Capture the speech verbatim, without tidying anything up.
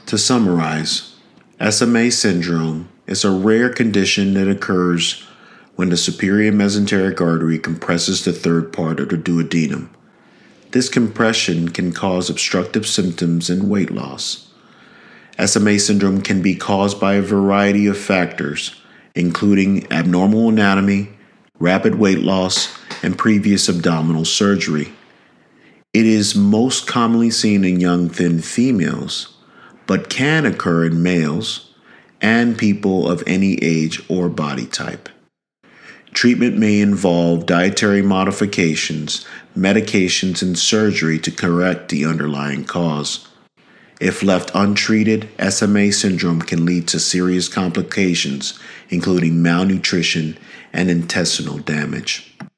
To summarize, S M A syndrome is a rare condition that occurs when the superior mesenteric artery compresses the third part of the duodenum. This compression can cause obstructive symptoms and weight loss. S M A syndrome can be caused by a variety of factors, including abnormal anatomy, rapid weight loss, and previous abdominal surgery. It is most commonly seen in young, thin females, but can occur in males and people of any age or body type. Treatment may involve dietary modifications, medications, and surgery to correct the underlying cause. If left untreated, S M A syndrome can lead to serious complications, including malnutrition and intestinal damage.